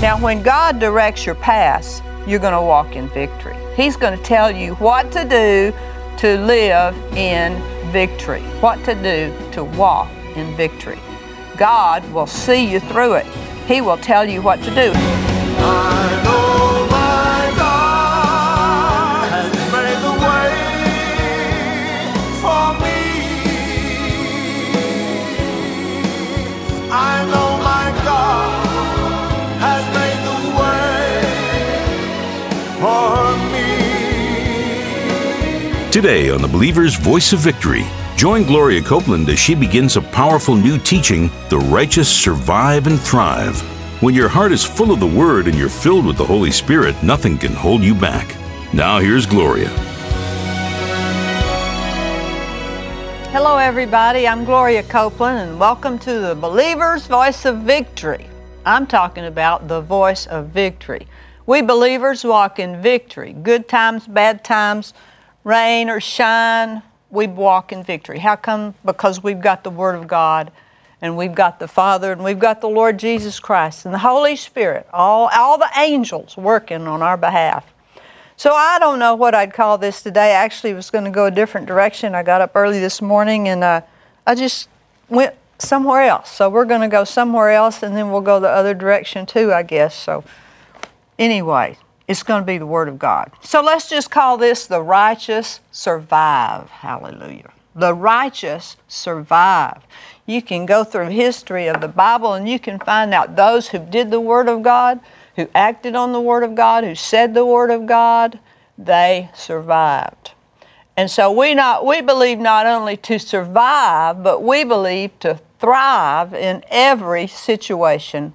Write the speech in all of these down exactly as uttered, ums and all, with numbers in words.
Now, when God directs your path, you're going to walk in victory. He's going to tell you what to do to live in victory, what to do to walk in victory. God will see you through it. He will tell you what to do. I know my God has made the way for me. I know my God has made the way for me. Today on the Believer's Voice of Victory, join Gloria Copeland as she begins a powerful new teaching, The Righteous Survive and Thrive. When your heart is full of the Word and you're filled with the Holy Spirit, nothing can hold you back. Now here's Gloria. Hello everybody, I'm Gloria Copeland and welcome to the Believer's Voice of Victory. I'm talking about the voice of victory. We believers walk in victory. Good times, bad times, rain or shine, we walk in victory. How come? Because we've got the Word of God, and we've got the Father, and we've got the Lord Jesus Christ, and the Holy Spirit, all, all the angels working on our behalf. So I don't know what I'd call this today. I actually was going to go a different direction. I got up early this morning, and uh, I just went somewhere else. So we're going to go somewhere else, and then we'll go the other direction too, I guess. So anyway, it's going to be the Word of God. So let's just call this the righteous survive. Hallelujah. The righteous survive. You can go through history of the Bible and you can find out those who did the Word of God, who acted on the Word of God, who said the Word of God, they survived. And so we not we believe not only to survive, but we believe to thrive in every situation,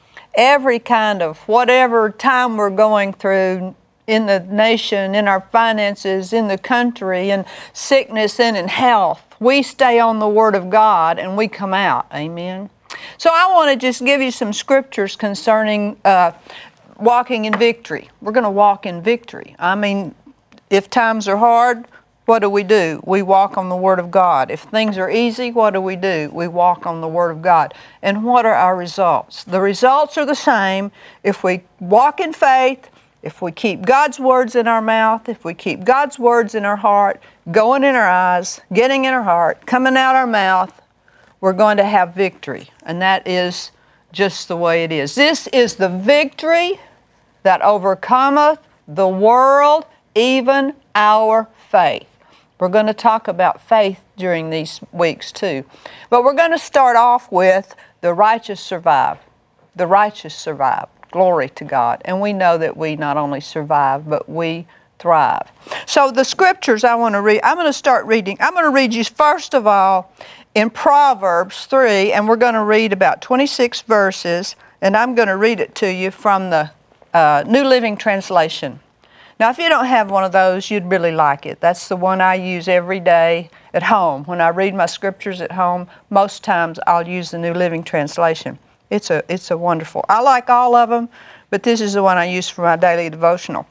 every kind of whatever time we're going through in the nation, in our finances, in the country, in sickness and in health. We stay on the Word of God and we come out. Amen. So I want to just give you some scriptures concerning uh, walking in victory. We're going to walk in victory. I mean, if times are hard, what do we do? We walk on the Word of God. If things are easy, what do we do? We walk on the Word of God. And what are our results? The results are the same if we walk in faith, if we keep God's words in our mouth, if we keep God's words in our heart, going in our eyes, getting in our heart, coming out our mouth, we're going to have victory. And that is just the way it is. This is the victory that overcometh the world, even our faith. We're going to talk about faith during these weeks too. But we're going to start off with the righteous survive. The righteous survive. Glory to God. And we know that we not only survive, but we thrive. So the scriptures I want to read, I'm going to start reading. I'm going to read you first of all in Proverbs three, and we're going to read about twenty-six verses, and I'm going to read it to you from the uh, New Living Translation. Now, if you don't have one of those, you'd really like it. That's the one I use every day at home. When I read my scriptures at home, most times I'll use the New Living Translation. It's a, it's a wonderful. I like all of them, but this is the one I use for my daily devotional.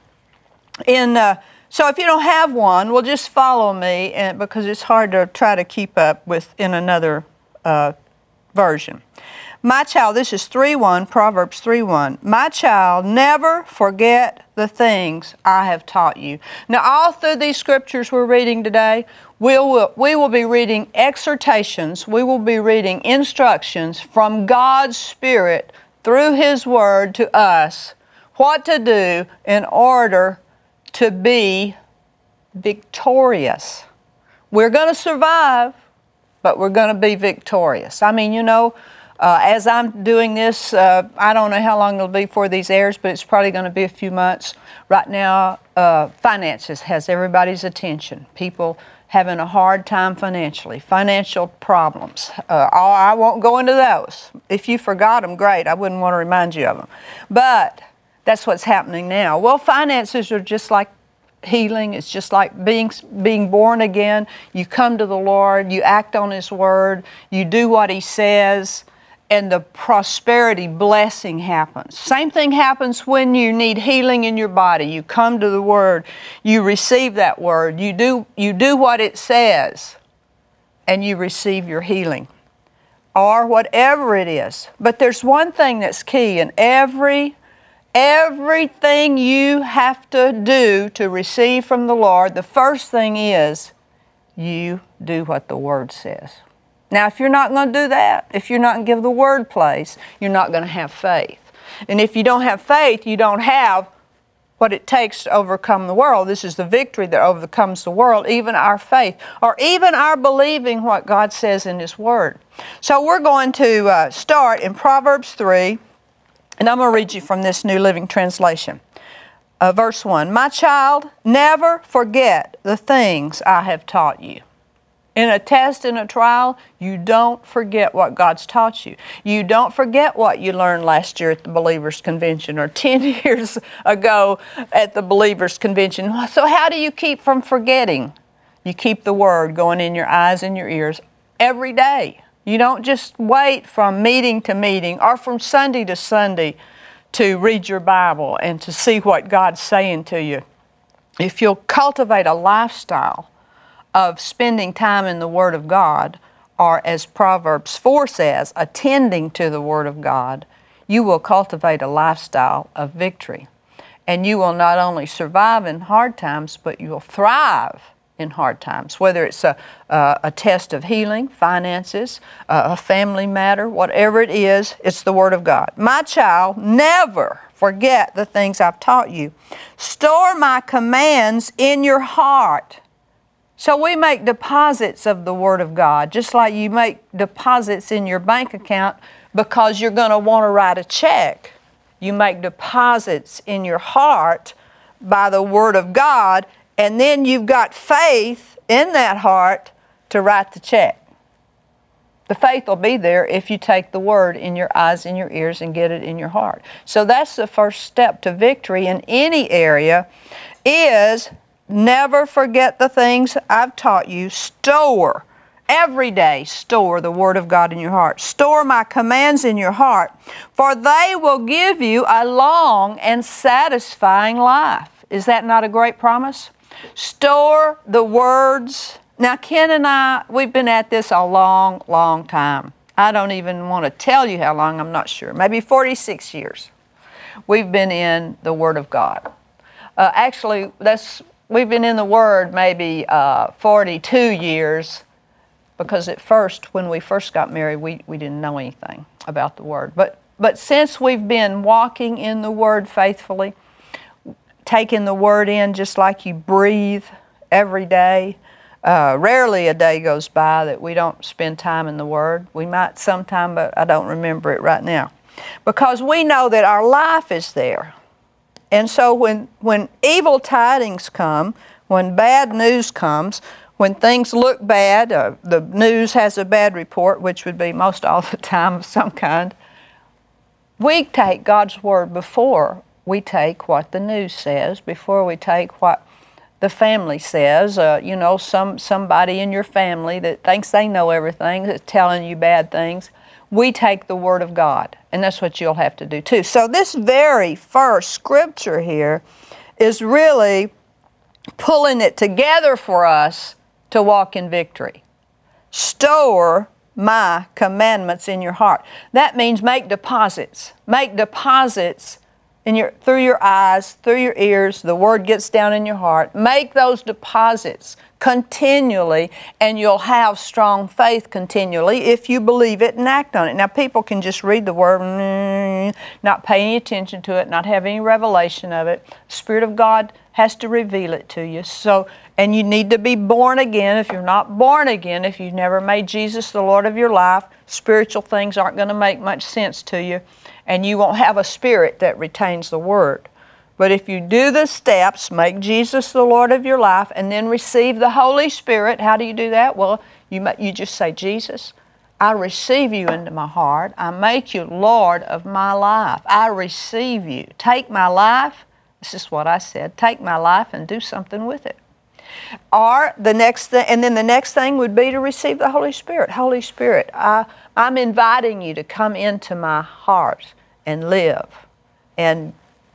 In, uh, so if you don't have one, well, just follow me, and, because it's hard to try to keep up with in another uh, version. My child, this is three one, Proverbs three one. My child, never forget the things I have taught you. Now, all through these scriptures we're reading today, we will, we will be reading exhortations, we will be reading instructions from God's Spirit through His Word to us, what to do in order to be victorious. We're going to survive, but we're going to be victorious. I mean, you know, Uh, as I'm doing this, uh, I don't know how long it'll be for these airs, but it's probably going to be a few months. Right now, uh, finances has everybody's attention. People having a hard time financially, financial problems. Uh, I won't go into those. If you forgot them, great. I wouldn't want to remind you of them. But that's what's happening now. Well, finances are just like healing. It's just like being being born again. You come to the Lord, you act on His Word, you do what He says, and the prosperity blessing happens. Same thing happens when you need healing in your body. You come to the Word, you receive that Word, you do, you do what it says, and you receive your healing. Or whatever it is. But there's one thing that's key in every Everything you have to do to receive from the Lord, the first thing is you do what the Word says. Now, if you're not going to do that, if you're not going to give the Word place, you're not going to have faith. And if you don't have faith, you don't have what it takes to overcome the world. This is the victory that overcomes the world, even our faith, or even our believing what God says in His Word. So we're going to uh, start in Proverbs three, and I'm going to read you from this New Living Translation. Uh, verse one, "My child, never forget the things I have taught you." In a test, in a trial, you don't forget what God's taught you. You don't forget what you learned last year at the Believers' Convention or ten years ago at the Believers' Convention. So how do you keep from forgetting? You keep the Word going in your eyes and your ears every day. You don't just wait from meeting to meeting or from Sunday to Sunday to read your Bible and to see what God's saying to you. If you'll cultivate a lifestyle of spending time in the Word of God, or as Proverbs four says, attending to the Word of God, you will cultivate a lifestyle of victory. And you will not only survive in hard times, but you will thrive in hard times, whether it's a, uh, a test of healing, finances, uh, a family matter, whatever it is, it's the Word of God. "My child, never forget the things I've taught you. Store my commands in your heart." So we make deposits of the Word of God, just like you make deposits in your bank account because you're going to want to write a check. You make deposits in your heart by the Word of God, and then you've got faith in that heart to write the check. The faith will be there if you take the Word in your eyes and your ears and get it in your heart. So that's the first step to victory in any area, is never forget the things I've taught you. Store, every day store the Word of God in your heart. Store my commands in your heart, for they will give you a long and satisfying life. Is that not a great promise? Store the words. Now, Ken and I, we've been at this a long, long time. I don't even want to tell you how long, I'm not sure. Maybe forty-six years. We've been in the Word of God. Uh, actually, that's we've been in the Word maybe uh, forty-two years, because at first, when we first got married, we, we didn't know anything about the Word. But, but since we've been walking in the Word faithfully, taking the Word in just like you breathe every day, uh, rarely a day goes by that we don't spend time in the Word. We might sometime, but I don't remember it right now. Because we know that our life is there. And so when, when evil tidings come, when bad news comes, when things look bad, uh, the news has a bad report, which would be most all the time of some kind, we take God's Word before we take what the news says, before we take what the family says. Uh, you know, some somebody in your family that thinks they know everything, that's telling you bad things. We take the Word of God, and that's what you'll have to do too. So this very first scripture here is really pulling it together for us to walk in victory. Store my commandments in your heart. That means make deposits. Make deposits in your, through your eyes, through your ears. The Word gets down in your heart. Make those deposits continually, and you'll have strong faith continually if you believe it and act on it. Now, people can just read the Word, not pay any attention to it, not have any revelation of it. The Spirit of God has to reveal it to you. So, and you need to be born again. If you're not born again, if you've never made Jesus the Lord of your life, spiritual things aren't going to make much sense to you, and you won't have a spirit that retains the Word. But if you do the steps, make Jesus the Lord of your life, and then receive the Holy Spirit, how do you do that? Well, you, you just say, Jesus, I receive you into my heart. I make you Lord of my life. I receive you. Take my life. This is what I said. Take my life and do something with it. Or the next thing, and then the next thing would be to receive the Holy Spirit. Holy Spirit, I, I'm inviting you to come into my heart and live and,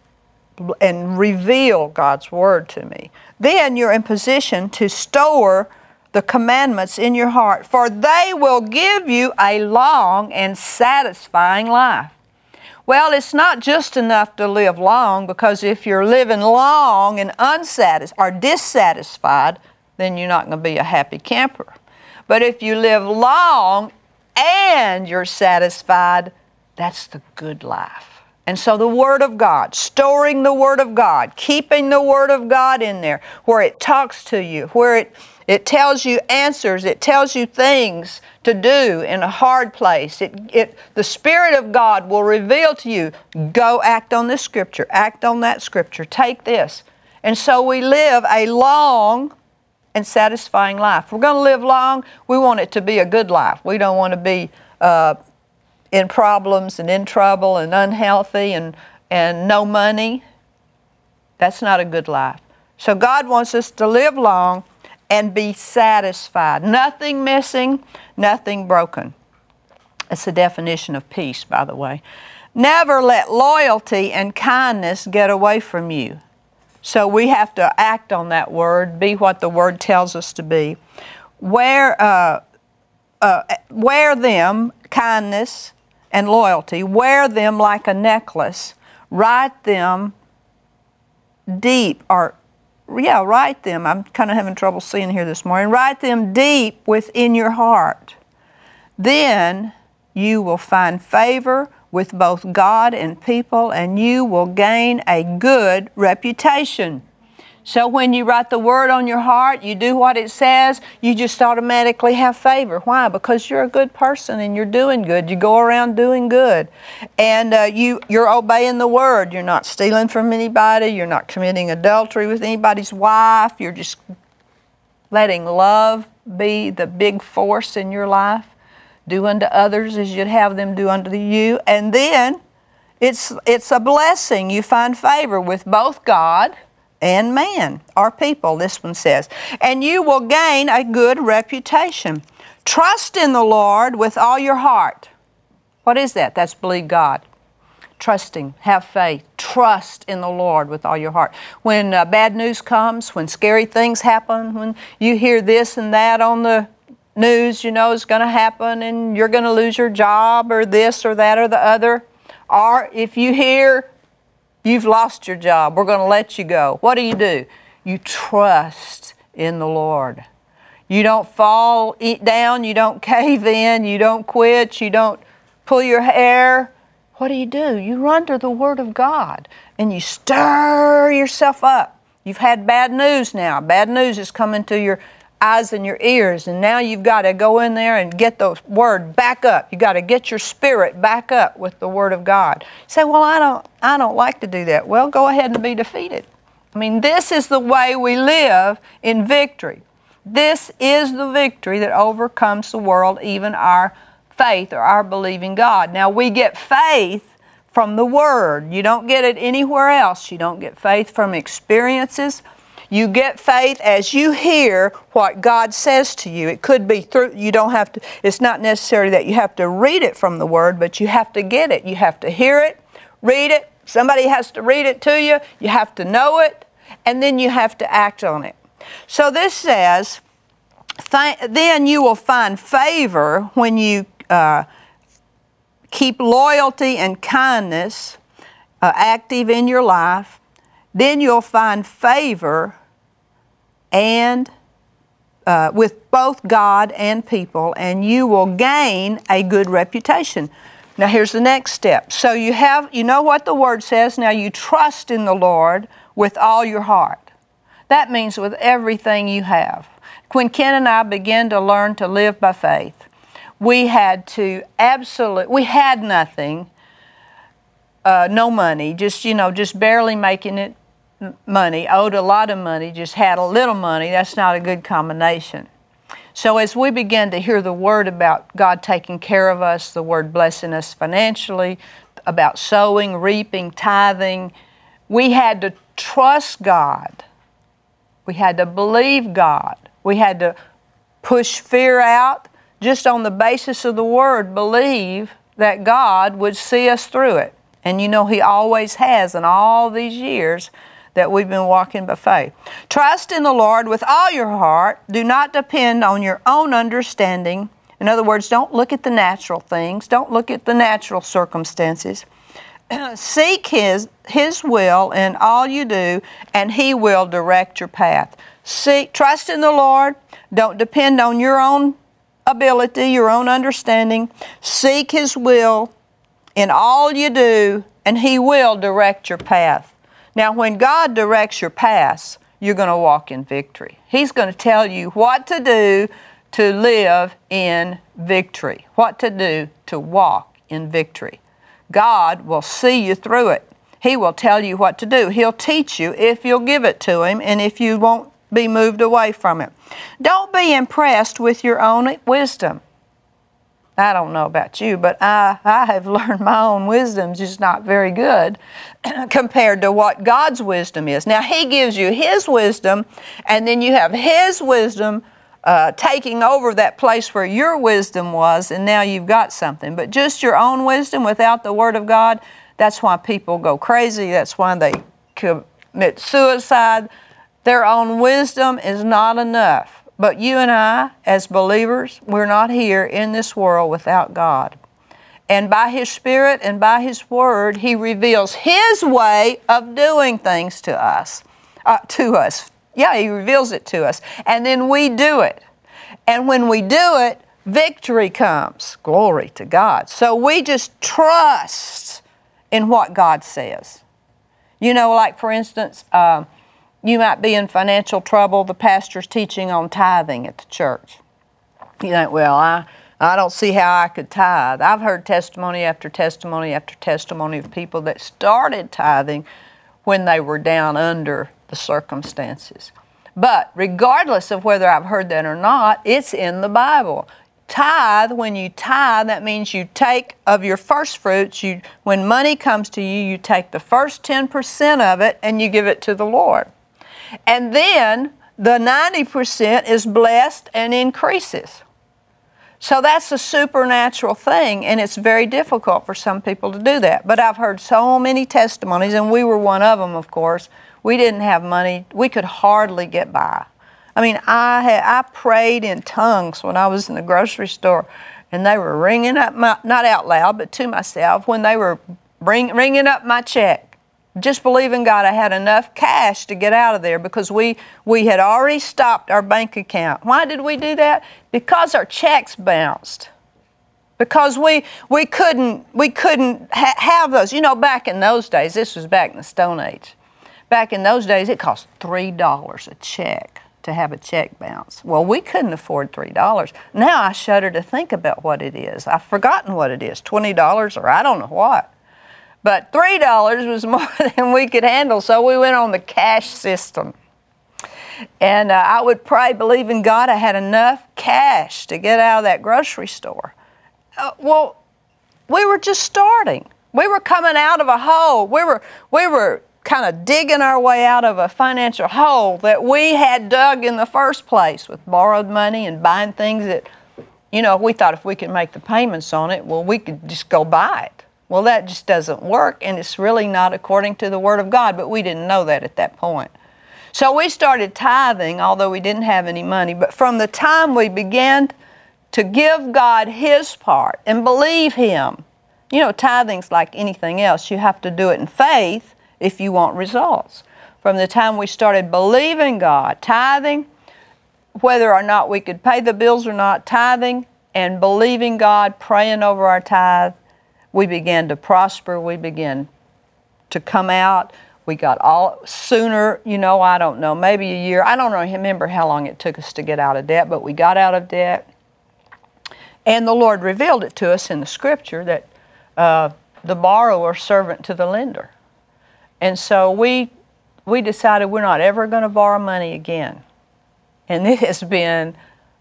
and reveal God's Word to me. Then you're in position to store the commandments in your heart, for they will give you a long and satisfying life. Well, it's not just enough to live long, because if you're living long and unsatisfied or dissatisfied, then you're not going to be a happy camper. But if you live long and you're satisfied, that's the good life. And so the Word of God, storing the Word of God, keeping the Word of God in there, where it talks to you, where it, it tells you answers, it tells you things to do in a hard place. It, it, the Spirit of God will reveal to you, go act on this Scripture, act on that Scripture, take this. And so we live a long and satisfying life. If we're going to live long, we want it to be a good life. We don't want to be uh, in problems and in trouble and unhealthy and, and no money. That's not a good life. So God wants us to live long and be satisfied. Nothing missing, nothing broken. That's the definition of peace, by the way. Never let loyalty and kindness get away from you. So we have to act on that word, be what the word tells us to be. Wear, uh, uh, wear them, kindness and loyalty, wear them like a necklace. Write them deep, or yeah, write them. I'm kind of having trouble seeing here this morning. Write them deep within your heart. Then you will find favor with both God and people, and you will gain a good reputation. So when you write the word on your heart, you do what it says, you just automatically have favor. Why? Because you're a good person and you're doing good. You go around doing good. And uh, you, you're obeying the word. You're not stealing from anybody. You're not committing adultery with anybody's wife. You're just letting love be the big force in your life. Do unto others as you'd have them do unto you. And then it's, it's a blessing. You find favor with both God and man, or people, this one says. And you will gain a good reputation. Trust in the Lord with all your heart. What is that? That's believe God. Trusting, have faith, trust in the Lord with all your heart. When uh, bad news comes, when scary things happen, when you hear this and that on the news, you know, is going to happen and you're going to lose your job or this or that or the other. Or if you hear you've lost your job, we're going to let you go, what do you do? You trust in the Lord. You don't fall down, you don't cave in, you don't quit, you don't pull your hair. What do you do? You run to the Word of God and you stir yourself up. You've had bad news now. Bad news is coming to your eyes and your ears, and now you've got to go in there and get the Word back up. You've got to get your spirit back up with the Word of God. You say, well, I don't, I don't like to do that. Well, go ahead and be defeated. I mean, this is the way we live in victory. This is the victory that overcomes the world, even our faith or our believing God. Now, we get faith from the Word. You don't get it anywhere else. You don't get faith from experiences. You get faith as you hear what God says to you. It could be through, you don't have to, it's not necessary that you have to read it from the Word, but you have to get it. You have to hear it, read it. Somebody has to read it to you. You have to know it, and then you have to act on it. So this says, then you will find favor when you uh, keep loyalty and kindness uh, active in your life. Then you'll find favor and uh, with both God and people, and you will gain a good reputation. Now here's the next step. So you have, you know what the Word says. Now you trust in the Lord with all your heart. That means with everything you have. When Ken and I began to learn to live by faith, we had to absolutely, we had nothing, uh, no money, just, you know, just barely making it money, owed a lot of money, just had a little money. That's not a good combination. So as we began to hear the Word about God taking care of us, the Word blessing us financially, about sowing, reaping, tithing, we had to trust God. We had to believe God. We had to push fear out, just on the basis of the Word, believe that God would see us through it. And you know He always has in all these years that we've been walking by faith. Trust in the Lord with all your heart. Do not depend on your own understanding. In other words, don't look at the natural things. Don't look at the natural circumstances. Seek His, His will in all you do, and He will direct your path. Seek, trust in the Lord. Don't depend on your own ability, your own understanding. Seek His will in all you do, and He will direct your path. Now, when God directs your path, you're going to walk in victory. He's going to tell you what to do to live in victory, what to do to walk in victory. God will see you through it. He will tell you what to do. He'll teach you if you'll give it to Him and if you won't be moved away from it. Don't be impressed with your own wisdom. I don't know about you, but I, I have learned my own wisdom is just not very good compared to what God's wisdom is. Now, He gives you His wisdom, and then you have His wisdom uh, taking over that place where your wisdom was, and now you've got something. But just your own wisdom without the Word of God, that's why people go crazy. That's why they commit suicide. Their own wisdom is not enough. But you and I, as believers, we're not here in this world without God. And by His Spirit and by His Word, He reveals His way of doing things to us. Uh, to us. Yeah, He reveals it to us. And then we do it. And when we do it, victory comes. Glory to God. So we just trust in what God says. You know, like for instance, uh, you might be in financial trouble. The pastor's teaching on tithing at the church. You think, well, I, I don't see how I could tithe. I've heard testimony after testimony after testimony of people that started tithing when they were down under the circumstances. But regardless of whether I've heard that or not, it's in the Bible. Tithe, when you tithe, that means you take of your first fruits, you, when money comes to you, you take the first ten percent of it and you give it to the Lord. And then the ninety percent is blessed and increases. So that's a supernatural thing, and it's very difficult for some people to do that. But I've heard so many testimonies, and we were one of them, of course. We didn't have money. We could hardly get by. I mean, I had, I prayed in tongues when I was in the grocery store, and they were ringing up my, not out loud, but to myself, when they were bring, ringing up my check. Just believing God I had enough cash to get out of there because we, we had already stopped our bank account. Why did we do that? Because our checks bounced. Because we we couldn't we couldn't ha- have those. You know, back in those days, this was back in the Stone Age. Back in those days, it cost three dollars a check to have a check bounce. Well, we couldn't afford three dollars. Now I shudder to think about what it is. I've forgotten what it is, twenty dollars or I don't know what. But three dollars was more than we could handle, so we went on the cash system. And uh, I would pray, believing God I had enough cash to get out of that grocery store. Uh, well, we were just starting. We were coming out of a hole. We were, we were kind of digging our way out of a financial hole that we had dug in the first place with borrowed money and buying things that, you know, we thought if we could make the payments on it, well, we could just go buy it. Well, that just doesn't work, and it's really not according to the Word of God, but we didn't know that at that point. So we started tithing, although we didn't have any money, but from the time we began to give God His part and believe Him, you know, tithing's like anything else. You have to do it in faith if you want results. From the time we started believing God, tithing, whether or not we could pay the bills or not, tithing and believing God, praying over our tithe, we began to prosper. We began to come out. We got all sooner, you know, I don't know, maybe a year. I don't remember how long it took us to get out of debt, but we got out of debt. And the Lord revealed it to us in the Scripture that uh, the borrower is servant to the lender. And so we we decided we're not ever going to borrow money again. And it has been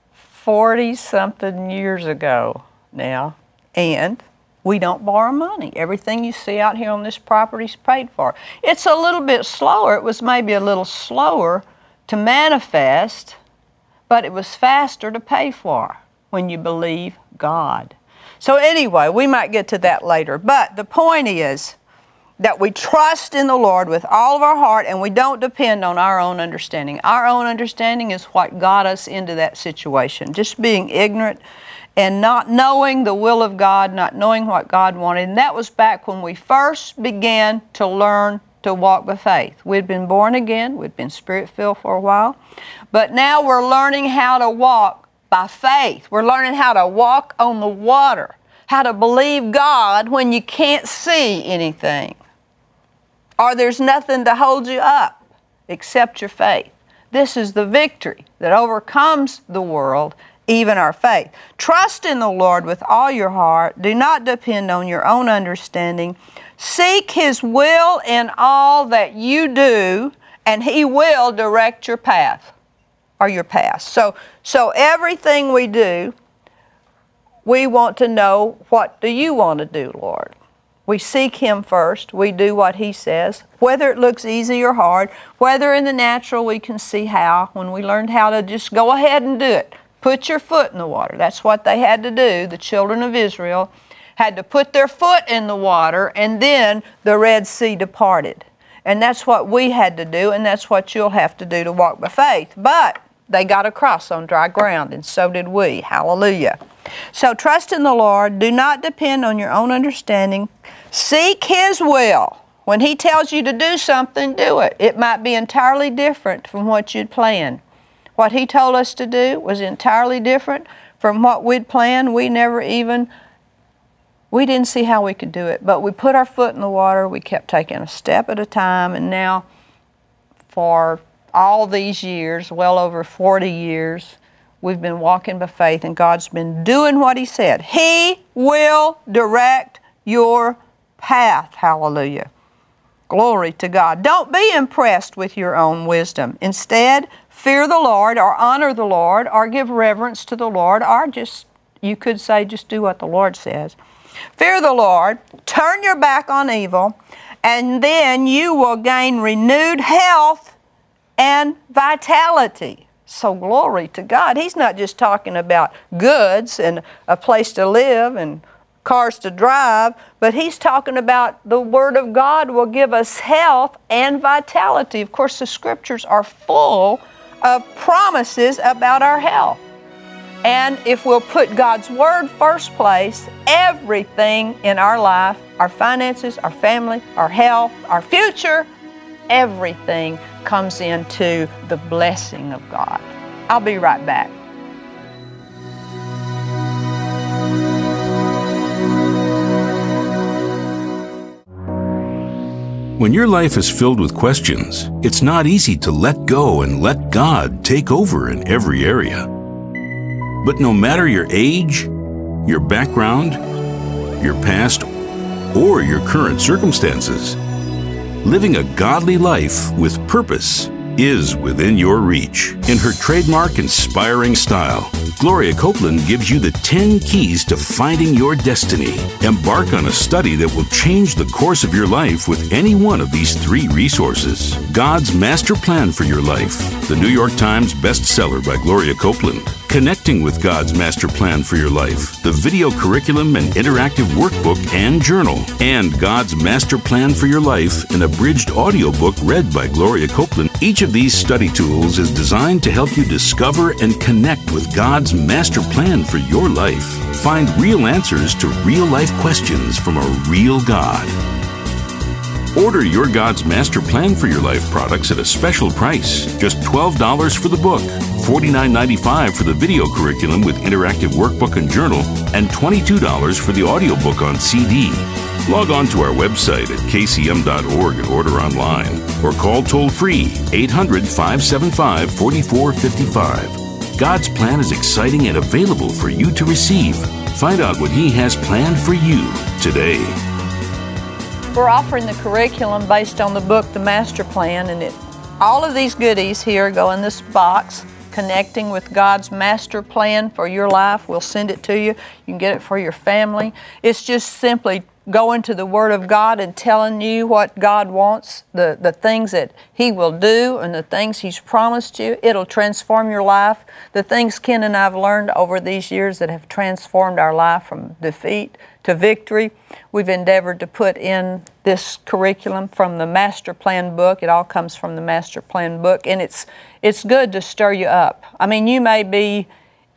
forty-something years ago now. And we don't borrow money. Everything you see out here on this property is paid for. It's a little bit slower. It was maybe a little slower to manifest, but it was faster to pay for when you believe God. So anyway, we might get to that later. But the point is that we trust in the Lord with all of our heart and we don't depend on our own understanding. Our own understanding is what got us into that situation. Just being ignorant and not knowing the will of God, not knowing what God wanted. And that was back when we first began to learn to walk by faith. We'd been born again, we'd been Spirit-filled for a while, but now we're learning how to walk by faith. We're learning how to walk on the water, how to believe God when you can't see anything, or there's nothing to hold you up except your faith. This is the victory that overcomes the world, even our faith. Trust in the Lord with all your heart. Do not depend on your own understanding. Seek His will in all that you do, and He will direct your path or your path. So, so everything we do, we want to know, what do you want to do, Lord? We seek Him first. We do what He says, whether it looks easy or hard, whether in the natural we can see how. When we learned how to just go ahead and do it, put your foot in the water. That's what they had to do. The children of Israel had to put their foot in the water, and then the Red Sea departed. And that's what we had to do, and that's what you'll have to do to walk by faith. But they got across on dry ground, and so did we. Hallelujah. So trust in the Lord. Do not depend on your own understanding. Seek His will. When He tells you to do something, do it. It might be entirely different from what you'd planned. What He told us to do was entirely different from what we'd planned. We never even, we didn't see how we could do it, but we put our foot in the water. We kept taking a step at a time, and now for all these years, well over forty years, we've been walking by faith, and God's been doing what He said. He will direct your path. Hallelujah. Glory to God. Don't be impressed with your own wisdom. Instead, fear the Lord, or honor the Lord, or give reverence to the Lord, or just, you could say, just do what the Lord says. Fear the Lord, turn your back on evil, and then you will gain renewed health and vitality. So glory to God. He's not just talking about goods and a place to live and cars to drive, but He's talking about the Word of God will give us health and vitality. Of course, the Scriptures are full of promises about our health. And if we'll put God's Word first place, everything in our life, our finances, our family, our health, our future, everything comes into the blessing of God. I'll be right back. When your life is filled with questions, it's not easy to let go and let God take over in every area. But no matter your age, your background, your past, or your current circumstances, living a godly life with purpose is within your reach. In her trademark inspiring style, Gloria Copeland gives you the ten keys to finding your destiny. Embark on a study that will change the course of your life with any one of these three resources. God's Master Plan for Your Life, the New York Times bestseller by Gloria Copeland. Connecting with God's Master Plan for Your Life, the video curriculum and interactive workbook and journal, and God's Master Plan for Your Life, an abridged audiobook read by Gloria Copeland. Each of these study tools is designed to help you discover and connect with God's master plan for your life. Find real answers to real-life questions from a real God. Order your God's Master Plan for Your Life products at a special price. Just twelve dollars for the book, forty-nine ninety-five for the video curriculum with interactive workbook and journal, and twenty-two dollars for the audiobook on C D. Log on to our website at k c m dot org and order online, or call toll-free eight hundred, five seven five, four four five five. God's plan is exciting and available for you to receive. Find out what He has planned for you today. We're offering the curriculum based on the book, The Master Plan, and it, all of these goodies here go in this box, connecting with God's master plan for your life. We'll send it to you. You can get it for your family. It's just simply going to the Word of God and telling you what God wants, the, the things that He will do and the things He's promised you. It'll transform your life. The things Ken and I have learned over these years that have transformed our life from defeat to victory, we've endeavored to put in this curriculum from the Master Plan book. It all comes from the Master Plan book, and it's it's good to stir you up. I mean, you may be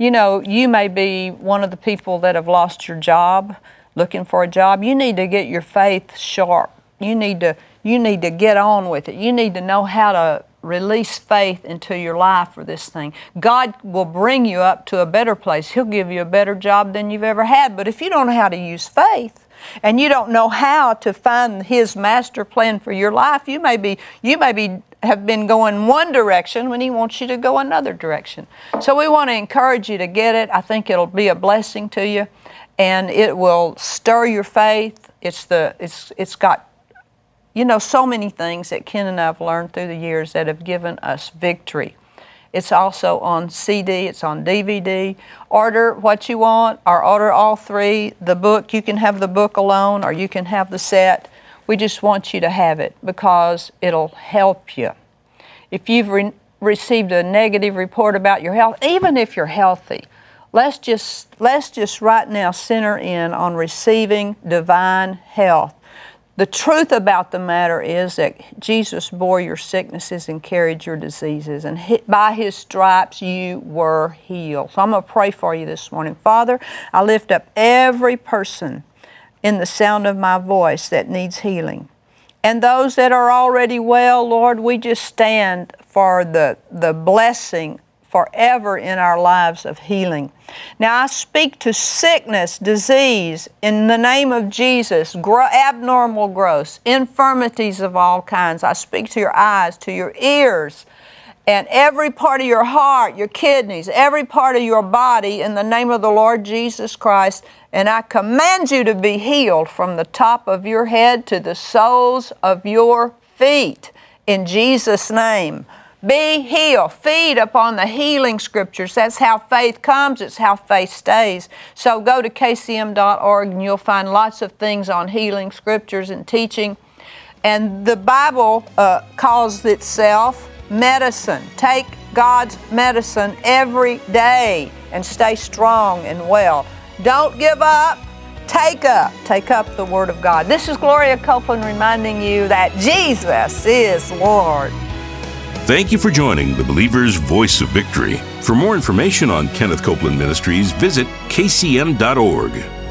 You know, you may be one of the people that have lost your job, looking for a job. You need to get your faith sharp. You need to, you need to get on with it. You need to know how to release faith into your life for this thing. God will bring you up to a better place. He'll give you a better job than you've ever had. But if you don't know how to use faith, and you don't know how to find His master plan for your life, you may be, you may be, have been going one direction when He wants you to go another direction. So we want to encourage you to get it. I think it'll be a blessing to you, and it will stir your faith. It's the, it's, it's got, you know, so many things that Ken and I have learned through the years that have given us victory. It's also on C D, it's on D V D. Order what you want, or order all three. The book, you can have the book alone, or you can have the set. We just want you to have it because it'll help you. If you've re- received a negative report about your health, even if you're healthy, let's just, let's just right now center in on receiving divine health. The truth about the matter is that Jesus bore your sicknesses and carried your diseases, and by His stripes you were healed. So I'm going to pray for you this morning. Father, I lift up every person in the sound of my voice that needs healing. And those that are already well, Lord, we just stand for the, the blessing forever in our lives of healing. Now I speak to sickness, disease, in the name of Jesus, gro- abnormal growths, infirmities of all kinds. I speak to your eyes, to your ears, and every part of your heart, your kidneys, every part of your body in the name of the Lord Jesus Christ. And I command you to be healed from the top of your head to the soles of your feet in Jesus' name. Be healed. Feed upon the healing scriptures. That's how faith comes. It's how faith stays. So go to K C M dot org and you'll find lots of things on healing scriptures and teaching. And the Bible uh, calls itself medicine. Take God's medicine every day and stay strong and well. Don't give up. Take up. Take up the Word of God. This is Gloria Copeland reminding you that Jesus is Lord. Thank you for joining the Believer's Voice of Victory. For more information on Kenneth Copeland Ministries, visit K C M dot org.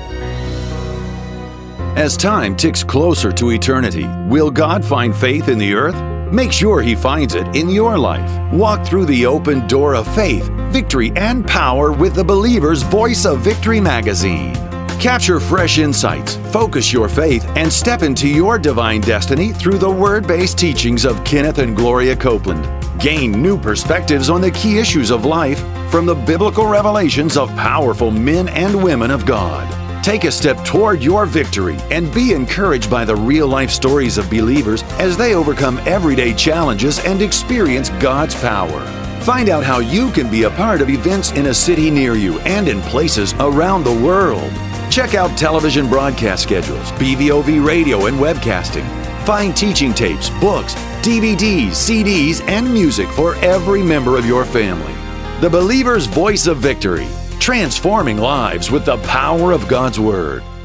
As time ticks closer to eternity, will God find faith in the earth? Make sure He finds it in your life. Walk through the open door of faith, victory, and power with the Believer's Voice of Victory magazine. Capture fresh insights, focus your faith, and step into your divine destiny through the word-based teachings of Kenneth and Gloria Copeland. Gain new perspectives on the key issues of life from the biblical revelations of powerful men and women of God. Take a step toward your victory and be encouraged by the real-life stories of believers as they overcome everyday challenges and experience God's power. Find out how you can be a part of events in a city near you and in places around the world. Check out television broadcast schedules, B V O V radio and webcasting. Find teaching tapes, books, D V Ds, C Ds, and music for every member of your family. The Believer's Voice of Victory, transforming lives with the power of God's Word.